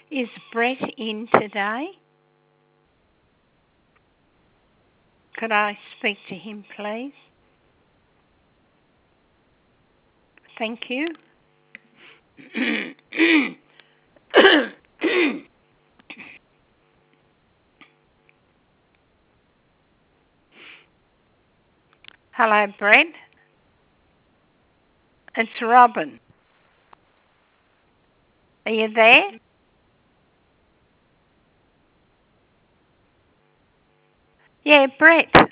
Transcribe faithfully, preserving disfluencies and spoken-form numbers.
Is Brett in today? Could I speak to him, please? Thank you. Hello, Brett. It's Robin. Are you there? Yeah, Brett.